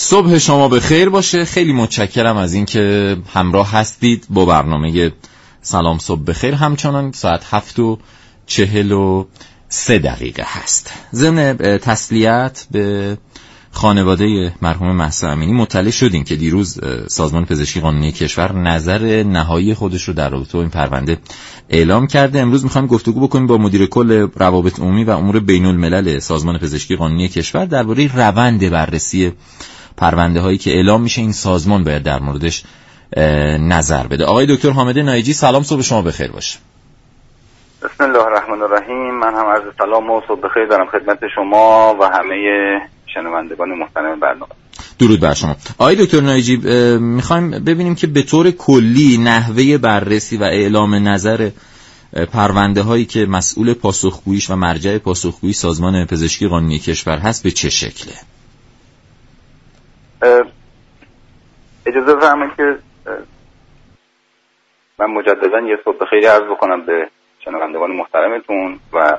صبح شما به خیر باشه. خیلی متشکرم از اینکه همراه هستید با برنامه سلام صبح بخیر. همچنان ساعت 7:43 هست. ضمن تسلیت به خانواده مرحوم مهسا امینی مطلع شدیم که دیروز سازمان پزشکی قانونی کشور نظر نهایی خودش رو در رابطه با این پرونده اعلام کرده. امروز میخوایم گفتگو بکنیم با مدیر کل روابط عمومی و امور بین الملل سازمان پزشکی قانونی کشور درباره روند بررسی پرونده هایی که اعلام میشه این سازمان باید در موردش نظر بده. آقای دکتر حامد نایجی، سلام، صبح شما بخیر باشه. بسم الله الرحمن الرحیم. من هم عرض سلام و صبح بخیر دارم خدمت شما و همه شنوندگان محترم برنامه. درود بر شما. آقای دکتر نایجی، میخوایم ببینیم که به طور کلی نحوه بررسی و اعلام نظر پرونده هایی که مسئول پاسخگوییش و مرجع پاسخگویی سازمان پزشکی قانونی کشور هست به چه شکله؟ اجازه فرمایید که من مجددا یه صبح بخیری عرض بکنم به شنوندگان محترمتون و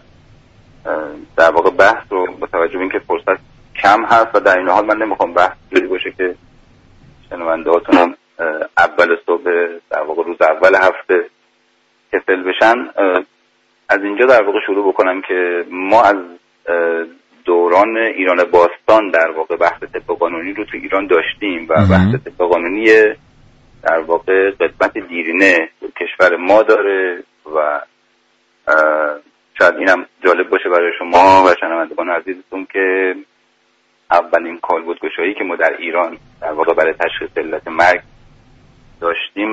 در واقع بحث رو با توجه به اینکه فرصت کم هست و در این حال من نمیخوام بحث جوری باشه که شنوندهاتون هم اول صبح در واقع روز اول هفته کسل بشن. از اینجا در واقع شروع بکنم که ما از دوران ایران باستان در واقع بحث طب قانونی رو تو ایران داشتیم و بحث طب قانونی در واقع قدمت دیرینه کشور ما داره و شاید اینم جالب باشه برای شما و شنوندگان عزیزتون که اولین کالبدگشایی که ما در ایران در واقع برای تشخیص علت مرگ داشتیم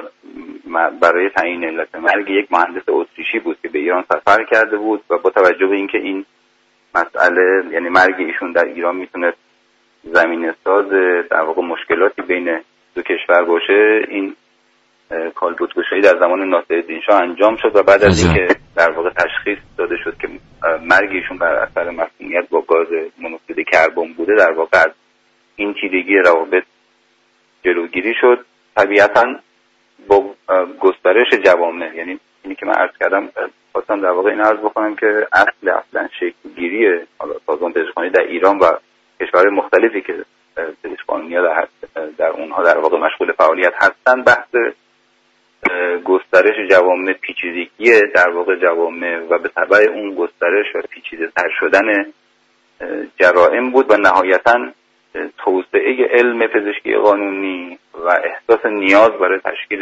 برای تعیین علت مرگ یک مهندس اتریشی بود که به ایران سفر کرده بود و با توجه به اینکه این مسئله یعنی مرگ ایشون در ایران میتونه زمینه ساز در واقع مشکلاتی بین دو کشور باشه، این کالبدگشایی در زمان ناصرالدین شاه انجام شد و بعد از اینکه در واقع تشخیص داده شد که مرگ ایشون بر اثر مسمومیت با گاز مونوکسید کربن بوده، در واقع از این چیرگی روابط جلوگیری شد. طبیعتاً با گسترش جوامع، یعنی اینی که من عرض کردم، خواستم در واقع این عرض بکنم که اصلا شکل‌گیری سازمان پزشکی در ایران و کشورهای مختلفی که پزشکی قانونی در اونها در واقع مشغول فعالیت هستن، بحث گسترش جوامع، پیچیدگی در واقع جوامع و به تبع اون گسترش و پیچیده‌تر شدن جرائم بود و نهایتاً توسعه علم پزشکی قانونی و احساس نیاز برای تشکیل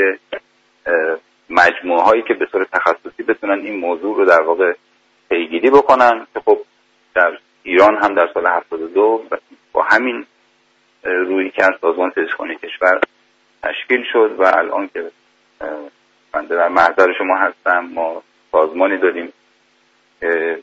مجموعه هایی که به صورت تخصصی بتونن این موضوع رو در واقع پیگیری بکنن که خب در ایران هم در سال 72 با همین روی که از سازمان پزشکی قانونی کشور تشکیل شد و الان که من در محضر شما هستم ما سازمانی داریم که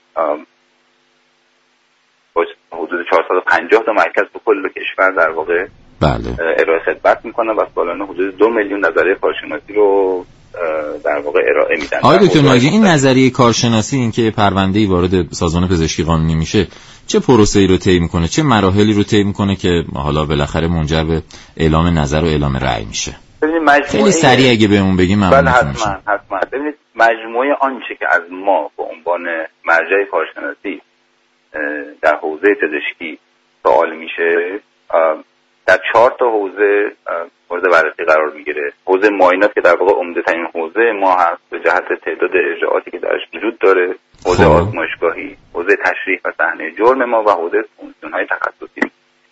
حدود 450 تا مرکز تو کل کشور در واقع ارائه خدمت میکنه و سالانه حدود 2 میلیون نظریه کارشناسی رو در واقع ارائه میدن. آقای دکتر نایجی، این نظریه کارشناسی، این که پرونده‌ای وارد سازمان پزشکی قانونی میشه، چه پروسه‌ای رو طی میکنه، چه مراحلی رو طی میکنه که حالا بالاخره منجر به اعلام نظر و اعلام رأی میشه؟ خیلی سریع اگه بهمون بگیم ممنون میشم. حتما. ببینید مجموعه آنچه که از ما به عنوان مرجع کارشناسی در حوزه پزشکی سوال میشه در 4 تا حوزه مورد بررسی قرار میگیره. حوزه معاینات که در واقع عمده ترین حوزه ما هست به جهت تعداد ارجاعاتی که درش وجود داره، حوزه آزمایشگاهی، حوزه تشریح و صحنه جرم ما و حوزه فونکسیون‌های تخصصی.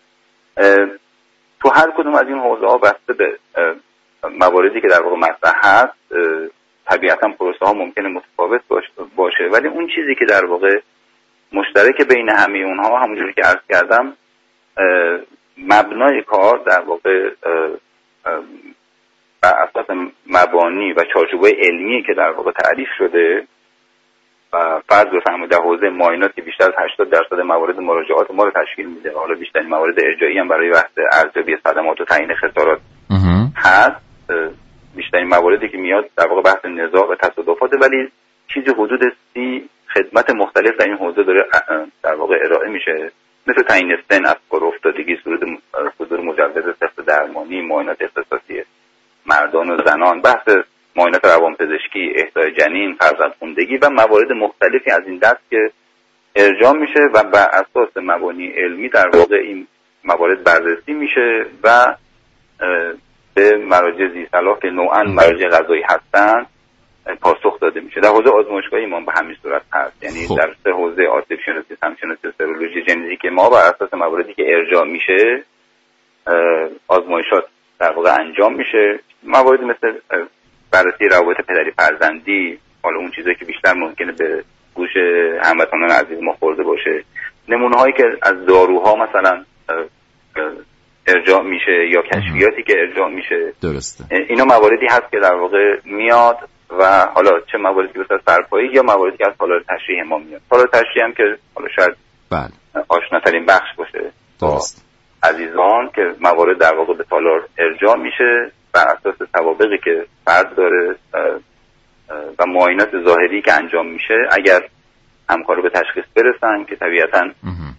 تو هر کدوم از این حوزه ها بسته به مواردی که در واقع مطرح هست طبیعتاً پروسه ها ممکنه متفاوت باشه، ولی اون چیزی که در واقع مشترک بین همه اونها همونجوری که عرض کردم مبنای کار در واقع بر اساس مبانی و چارچوب‌های علمی که در واقع تعریف شده و فرض بفرمایید در حوزه معاینات که بیشتر از 80% موارد مراجعات ما رو تشکیل میده، حالا بیشترین موارد ارجاعی هم برای بحث ارزیابی صدمات و تعیین خسارات هست، بیشترین مواردی که میاد در واقع بحث نزاع و تصادفات، ولی چیزی حدود 30 خدمت مختلف در این حوزه داره در واقع ارائه میشه، مثل تعیین سن، از کار افتادگی، صدور مجوز سخت درمانی، معاینات اختصاصی مردان و زنان، بحث معاینات روانپزشکی، اهدای جنین، فرزندخواندگی و موارد مختلفی از این دست که ارجاع میشه و بر اساس مبانی علمی در واقع این موارد بررسی میشه و به مراجع ذی‌صلاح که نوعاً مراجع قضایی هستن پاسخ داده میشه. در حوزه آزمایشگاهی ما به همین صورت هست، یعنی در سه حوزه آسیب شناسی، سمشناسی، سرولوژی ژنتیک ما بر اساس مواردی که ارجاع میشه آزمایشات در واقع انجام میشه. مواردی مثل بررسی روابط پدری فرزندی، حالا اون چیزایی که بیشتر ممکنه به گوش هموطنان عزیز ما خورده باشه، نمونه هایی که از داروها مثلا ارجاع میشه یا کشفیاتی که ارجاع میشه. درسته. اینا مواردی هست که در واقع میاد و حالا چه مواردی که بسیار سرپایی یا مواردی که از تالار تشریح ما میاد. تالار تشریح هم که حالا شاید آشناترین بخش باشه درست عزیزان که موارد در واقع به تالار ارجاع میشه بر اساس سوابقی که فرد داره و معاینات ظاهری که انجام میشه. اگر همکارا به تشخیص برسن که طبیعتاً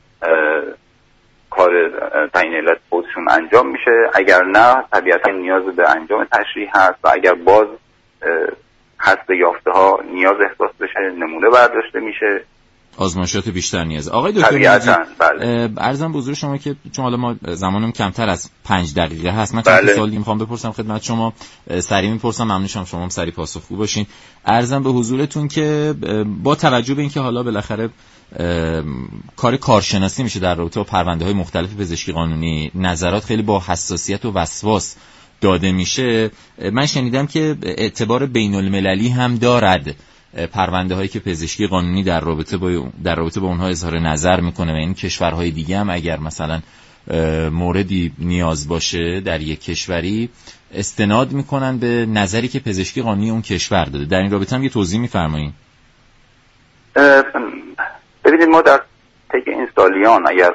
کار تعیین علت خودشون انجام میشه، اگر نه طبیعتاً نیاز به انجام تشریح هست و اگر باز حسب یافته ها نیاز احساس بشه نمونه برداشته میشه، آزمایشات بیشتر نیاز. آقای دکتر ناجی عرضم به حضور شما که چون حالا ما زمانم کمتر از 5 دقیقه هست، من چند سوالی میخوام بپرسم خدمت شما، سریع میپرسم، ممنون میشم شما هم سریع پاسخگو باشین. عرضم به حضورتون که با توجه به اینکه حالا بالاخره کار کارشناسی میشه در رابطه با پرونده‌های مختلف پزشکی قانونی، نظرات خیلی با حساسیت و وسواس داده میشه، من شنیدم که اعتبار بین‌المللی هم دارد پرونده هایی که پزشکی قانونی در رابطه با اونها اظهار نظر میکنه و این کشورهای دیگه هم اگر مثلا موردی نیاز باشه در یک کشوری استناد میکنن به نظری که پزشکی قانونی اون کشور داده. در این رابطه هم یه توضیح میفرمایید؟ ببینید ما در طی این سالیان اگر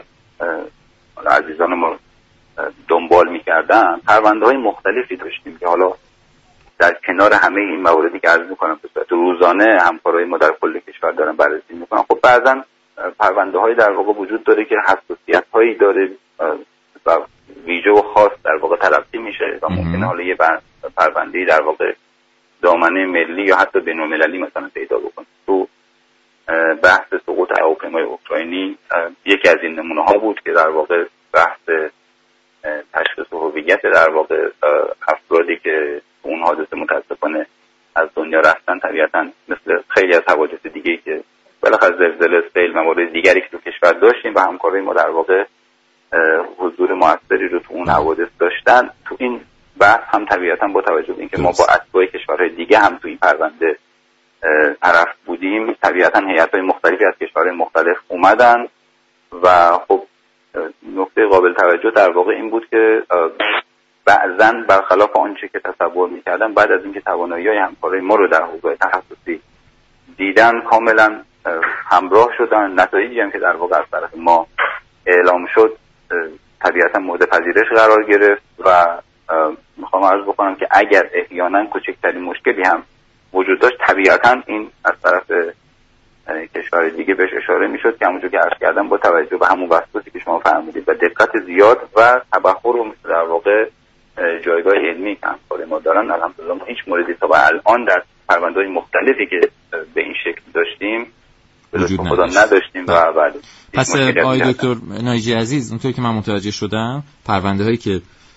عزیزان ما دنبال میکردن پرونده های مختلفی داشتیم که حالا در کنار همه این مواردی که عرض میکنم به صورت روزانه همکارای ما در کل کشور دارن بررسی میکنن. خب بعضا پرونده های در واقع وجود داره که حساسیت هایی داره و ویژه و خاص در واقع تلقی میشه و ممکنه حالا یه پرونده در واقع دامنه ملی یا حتی بین‌المللی مثلا پیدا بکنه. تو بحث سقوط هواپیمای اوکراینی یکی از این نمونه ها بود که در واقع بحث تشخیص هویت در واقع افرادی که اون حادثه متاسفانه از دنیا رفتن، طبیعتاً مثل خیلی از حوادث دیگه‌ای که بالاخره زلزله، سیل، موارد دیگری که تو کشور داشتیم و همکارای ما در واقع حضور موثری رو تو اون حوادث داشتن، تو این بحث هم طبیعتاً با توجه به اینکه ما با اتباع کشورهای دیگه هم تو این پرونده طرف بودیم، طبیعتاً هیئت‌های مختلفی از کشورهای مختلف اومدن و خب نکته قابل توجه در واقع این بود که بعضاً برخلاف آنچه که تصور می‌کردن بعد از اینکه توانایی‌های همکارای ما رو در حوزه تخصصی دیدن کاملاً همراه شدن. نتایجی هم که در واقع از طرف ما اعلام شد طبیعتاً مورد پذیرش قرار گرفت و میخوام عرض بکنم که اگر احیاناً کوچکترین مشکلی هم وجود داشت طبیعتاً این از طرف کشور دیگه بهش اشاره میشد که همونجور که عرض کردم با توجه به همون وسواسی که شما فرمودید و دقت زیاد و تبحر و در واقع جایگاه علمی که همکار ما دارن، الحمدلله ما هیچ موردی تا به الان در پرونده‌های مختلفی که به این شکل داشتیم وجود نداشتیم و بعد. پس آقای دکتر ناجی عزیز، اونطور که من متوجه شدم پرونده‌هایی که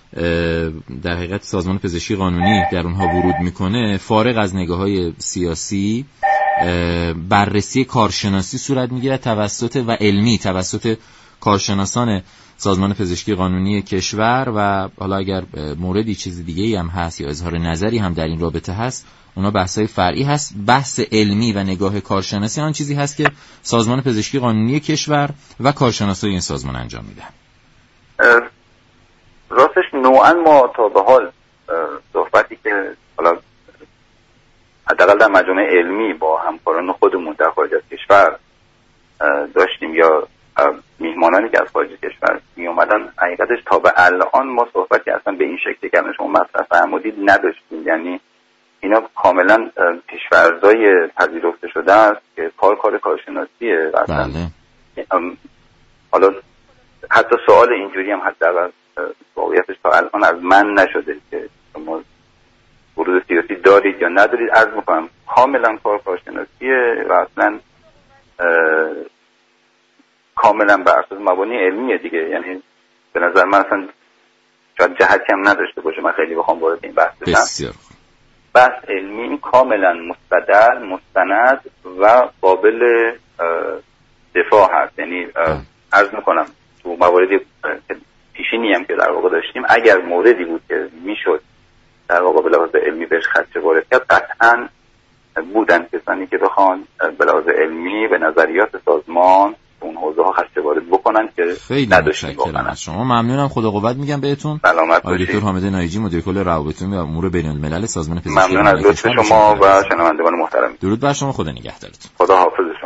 در حقیقت سازمان پزشکی قانونی در اونها ورود میکنه فارغ از نگاه‌های سیاسی بررسی کارشناسی صورت میگیره توسط و علمی توسط کارشناسان سازمان پزشکی قانونی کشور و حالا اگر موردی چیز دیگه‌ای هم هست یا اظهار نظری هم در این رابطه هست اونا بحث‌های فرعی هست. بحث علمی و نگاه کارشناسی آن چیزی هست که سازمان پزشکی قانونی کشور و کارشناسای این سازمان انجام میدن. راستش نوعاً ما تا به حال صحبتی که حالا حداقل در مجامع علمی با همکاران خودمون در خارج از کشور داشتیم یا میهمانانی که از خارج کشور می اومدن، حقیقتش تا به الان ما صحبتی اصلا به این شکلی که شما مطرح فرمودید نداشتیم. یعنی اینا کاملا پیش‌فرض‌های پذیرفته شده است که کار کارشناسیه و بله. حالا حتی سوال اینجوری هم حداقل واقعیتش تا الان از من نشده که شما ورود سیاسی دارید یا ندارید. عرض میکنم کاملا کارشناسیه و اصلا کاملا بر اساس مبانی علمیه دیگه. یعنی به نظر من اصلا شاید جهتی هم نداشته باشه من خیلی بخوام وارد این بحث بشم. بسیار بحث علمی کاملا مستدل، مستند و قابل دفاع هست. یعنی عرض میکنم تو مواردی پیشینی هم که در واقع داشتیم، اگر موردی بود که میشد در واقع به لحاظ علمی بهش خدشه وارد کرد، قطعا بودن کسانی که بخوان به لحاظ علمی به نظریات سازمان اون حوزه ها خدشه وارد بکنن که خیلی متشکرم از شما. ممنونم، خدا قوت میگم بهتون. سلامت آقای دکتر حامد نایجی، مدیر کل روابط عمومی و امور بین الملل سازمان پزشکی. ممنون از لطف شما و شنوندگان محترم. درود بر شما، خدا نگهدارتون. خدا حافظ شما.